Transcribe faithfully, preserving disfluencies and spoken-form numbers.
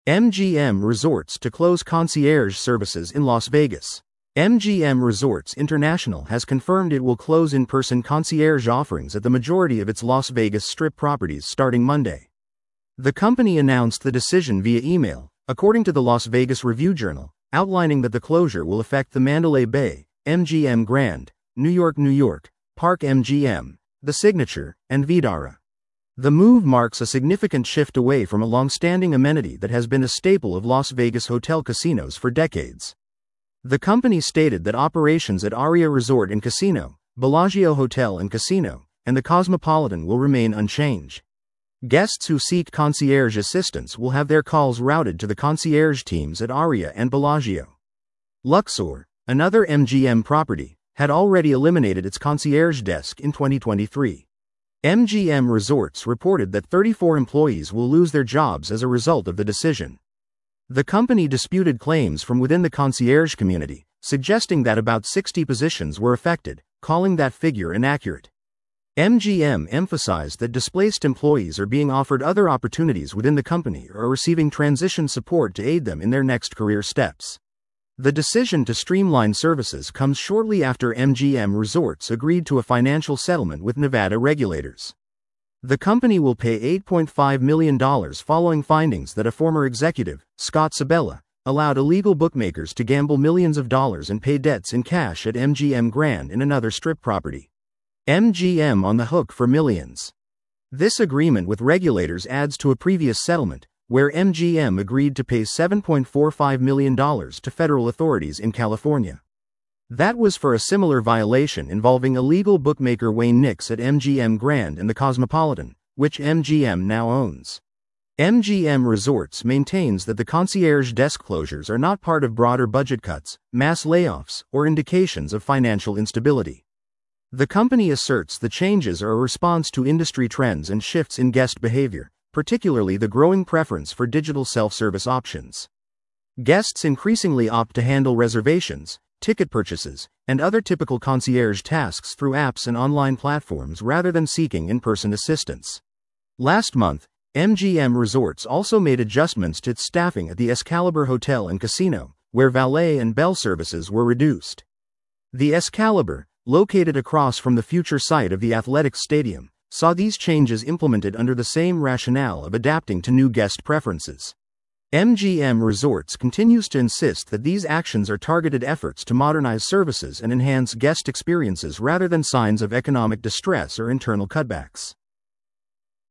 M G M Resorts to close concierge services in Las Vegas. M G M Resorts International has confirmed it will close in-person concierge offerings at the majority of its Las Vegas Strip properties starting Monday. The company announced the decision via email, according to the Las Vegas Review-Journal, outlining that the closure will affect the Mandalay Bay, M G M Grand, New York, New York, Park M G M, The Signature, and Vdara. The move marks a significant shift away from a long-standing amenity that has been a staple of Las Vegas hotel casinos for decades. The company stated that operations at Aria Resort and Casino, Bellagio Hotel and Casino, and the Cosmopolitan will remain unchanged. Guests who seek concierge assistance will have their calls routed to the concierge teams at Aria and Bellagio. Luxor, another M G M property, had already eliminated its concierge desk in twenty twenty-three. M G M Resorts reported that thirty-four employees will lose their jobs as a result of the decision. The company disputed claims from within the concierge community, suggesting that about sixty positions were affected, calling that figure inaccurate. M G M emphasized that displaced employees are being offered other opportunities within the company or are receiving transition support to aid them in their next career steps. The decision to streamline services comes shortly after M G M Resorts agreed to a financial settlement with Nevada regulators. The company will pay eight point five million dollars following findings that a former executive, Scott Sabella, allowed illegal bookmakers to gamble millions of dollars and pay debts in cash at M G M Grand in another Strip property. M G M on the hook for millions. This agreement with regulators adds to a previous settlement, where M G M agreed to pay seven point four five million dollars to federal authorities in California. That was for a similar violation involving illegal bookmaker Wayne Nix at M G M Grand and the Cosmopolitan, which M G M now owns. M G M Resorts maintains that the concierge desk closures are not part of broader budget cuts, mass layoffs, or indications of financial instability. The company asserts the changes are a response to industry trends and shifts in guest behavior, particularly the growing preference for digital self-service options. Guests increasingly opt to handle reservations, ticket purchases, and other typical concierge tasks through apps and online platforms rather than seeking in-person assistance. Last month, M G M Resorts also made adjustments to its staffing at the Excalibur Hotel and Casino, where valet and bell services were reduced. The Excalibur, located across from the future site of the athletics stadium, saw these changes implemented under the same rationale of adapting to new guest preferences. M G M Resorts continues to insist that these actions are targeted efforts to modernize services and enhance guest experiences rather than signs of economic distress or internal cutbacks.